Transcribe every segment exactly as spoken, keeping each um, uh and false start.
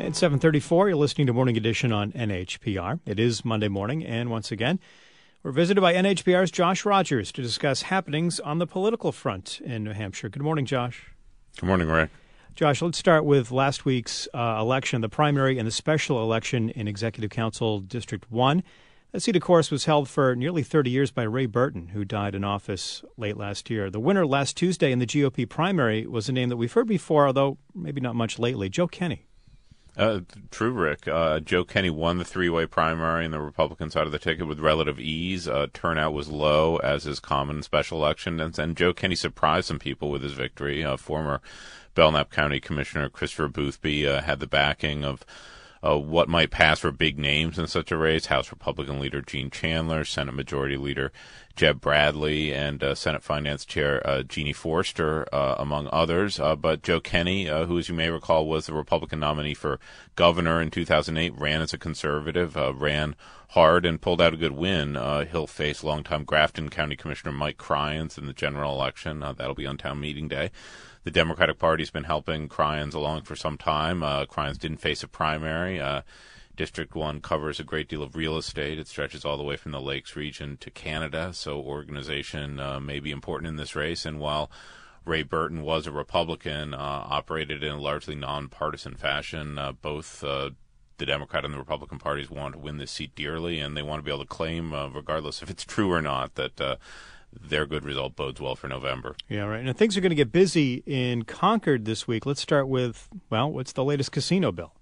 At seven thirty-four, you're listening to Morning Edition on N H P R. It is Monday morning, and once again, we're visited by N H P R's Josh Rogers to discuss happenings on the political front in New Hampshire. Good morning, Josh. Good morning, Ray. Josh, let's start with last week's uh, election, the primary and the special election in Executive Council District one. That seat, of course, was held for nearly thirty years by Ray Burton, who died in office late last year. The winner last Tuesday in the G O P primary was a name that we've heard before, although maybe not much lately, Joe Kenney. Uh, true, Rick. Uh, Joe Kenney won the three-way primary in the Republican side of the ticket with relative ease. Uh, turnout was low, as is common in special election, and, and Joe Kenney surprised some people with his victory. Uh, former Belknap County Commissioner Christopher Boothby uh, had the backing of uh, what might pass for big names in such a race: House Republican leader Gene Chandler, Senate Majority Leader Jeb Bradley, and uh, Senate Finance Chair uh, Jeannie Forster, uh, among others. Uh, but Joe Kenney, uh, who, as you may recall, was the Republican nominee for governor in two thousand eight, ran as a conservative, uh, ran hard, and pulled out a good win. Uh, he'll face longtime Grafton County Commissioner Mike Cryans in the general election. Uh, that'll be on town meeting day. The Democratic Party's been helping Cryans along for some time. Uh, Cryans didn't face a primary. Uh, District one covers a great deal of real estate. It stretches all the way from the Lakes region to Canada, so organization uh, may be important in this race. And while Ray Burton was a Republican, uh, operated in a largely nonpartisan fashion, uh, both uh, the Democrat and the Republican parties want to win this seat dearly, and they want to be able to claim, uh, regardless if it's true or not, that uh, their good result bodes well for November. Yeah, right. And things are going to get busy in Concord this week. Let's start with, well, what's the latest casino bill?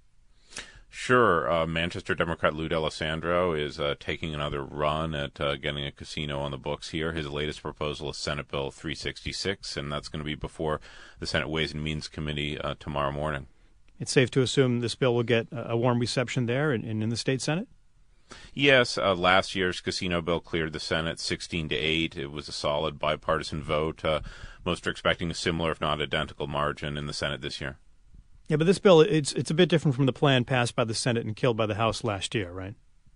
Sure. Uh, Manchester Democrat Lou D'Alessandro is uh, taking another run at uh, getting a casino on the books here. His latest proposal is Senate Bill three sixty-six, and that's going to be before the Senate Ways and Means Committee uh, tomorrow morning. It's safe to assume this bill will get a warm reception there and in, in the state Senate? Yes. Uh, last year's casino bill cleared the Senate sixteen to eight. It was a solid bipartisan vote. Uh, most are expecting a similar, if not identical, margin in the Senate this year. Yeah, but this bill, it's it's a bit different from the plan passed by the Senate and killed by the House last year, right?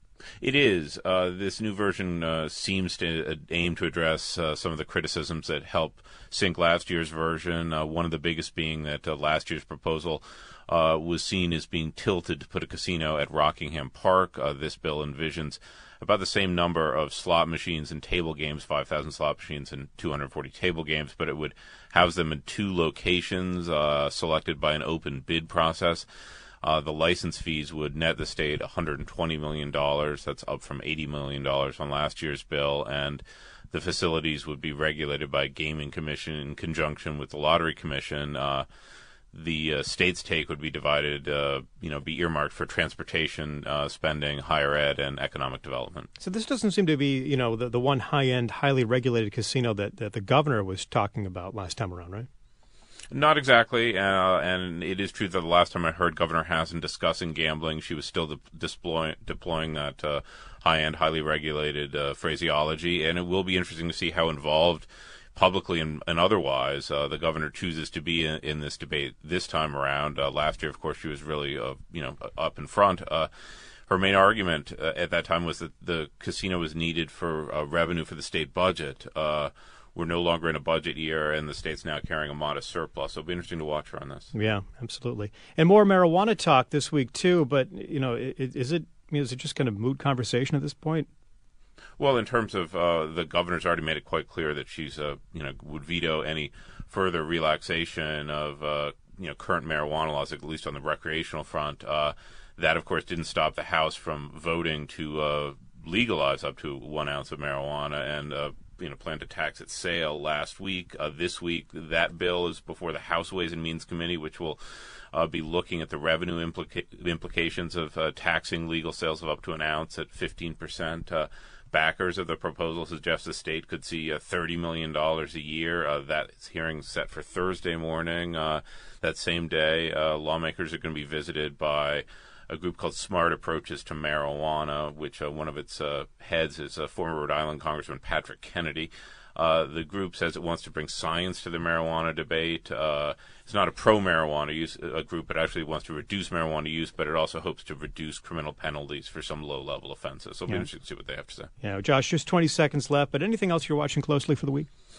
It is. Uh, this new version uh, seems to uh, aim to address uh, some of the criticisms that help sink last year's version, uh, one of the biggest being that uh, last year's proposal uh, was seen as being tilted to put a casino at Rockingham Park. Uh, this bill envisions about the same number of slot machines and table games, five thousand slot machines and two hundred forty table games, but it would house them in two locations uh, selected by an open bid process. Uh, the license fees would net the state one hundred twenty million dollars. That's up from eighty million dollars on last year's bill. And the facilities would be regulated by a gaming commission in conjunction with the Lottery Commission. Uh, the uh, state's take would be divided, uh, you know, be earmarked for transportation uh, spending, higher ed, and economic development. So this doesn't seem to be, you know, the, the one high-end, highly regulated casino that, that the governor was talking about last time around, right? Not exactly, uh, and it is true that the last time I heard Governor Hassan discussing gambling, she was still de- deploying, deploying that uh, high-end, highly regulated uh, phraseology, and it will be interesting to see how involved publicly and, and otherwise uh, the governor chooses to be in, in this debate this time around. Uh, last year, of course, she was really, uh, you know, up in front. Uh, her main argument uh, at that time was that the casino was needed for uh, revenue for the state budget. Uh, We're no longer in a budget year, and the state's now carrying a modest surplus. So it'll be interesting to watch her on this. Yeah, absolutely. And more marijuana talk this week, too. But, you know, is it is it just kind of moot conversation at this point? Well, in terms of uh, the governor's already made it quite clear that she's, uh, you know, would veto any further relaxation of, uh, you know, current marijuana laws, at least on the recreational front. Uh, that, of course, didn't stop the House from voting to uh, legalize up to one ounce of marijuana and uh, you know, plan to tax its sale last week. Uh, this week, that bill is before the House Ways and Means Committee, which will uh, be looking at the revenue implica- implications of uh, taxing legal sales of up to an ounce at fifteen percent. Uh, backers of the proposal suggest the state could see uh, thirty million dollars a year. Uh, that hearing is set for Thursday morning. Uh, that same day, uh, lawmakers are going to be visited by a group called Smart Approaches to Marijuana, which uh, one of its uh, heads is uh, former Rhode Island Congressman Patrick Kennedy. Uh, the group says it wants to bring science to the marijuana debate. Uh, it's not a pro-marijuana use a group. It actually wants to reduce marijuana use, but it also hopes to reduce criminal penalties for some low-level offenses. So it'll be interesting to see what they have to say. Yeah, Josh, just twenty seconds left, but anything else you're watching closely for the week?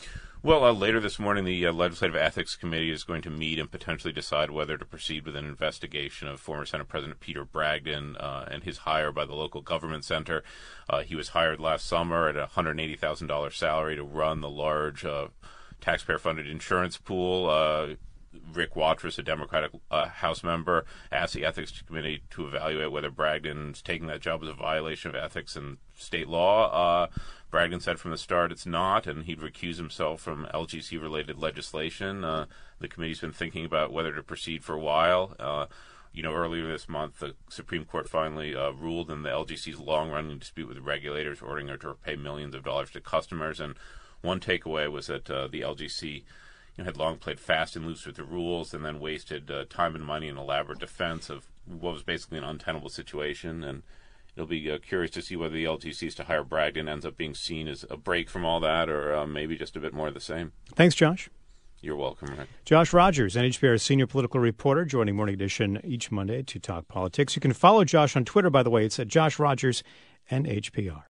Well, uh, later this morning, the uh, Legislative Ethics Committee is going to meet and potentially decide whether to proceed with an investigation of former Senate President Peter Bragdon uh, and his hire by the local government center. Uh, he was hired last summer at a one hundred eighty thousand dollars salary to run the large uh, taxpayer-funded insurance pool. Uh, Rick Watrous, a Democratic uh, House member, asked the Ethics Committee to evaluate whether Bragdon's taking that job was a violation of ethics and state law. Uh, Bragdon said from the start it's not, and he'd recuse himself from L G C-related legislation. Uh, the committee's been thinking about whether to proceed for a while. Uh, you know, earlier this month, the Supreme Court finally uh, ruled in the L G C's long-running dispute with regulators, ordering her to pay millions of dollars to customers. And one takeaway was that uh, the L G C You know, had long played fast and loose with the rules and then wasted uh, time and money in elaborate defense of what was basically an untenable situation. And it'll be uh, curious to see whether the L G C's to hire Bragdon ends up being seen as a break from all that or uh, maybe just a bit more of the same. Thanks, Josh. You're welcome, Rick. Josh Rogers, N H P R's senior political reporter, joining Morning Edition each Monday to talk politics. You can follow Josh on Twitter, by the way. It's at Josh Rogers, N H P R.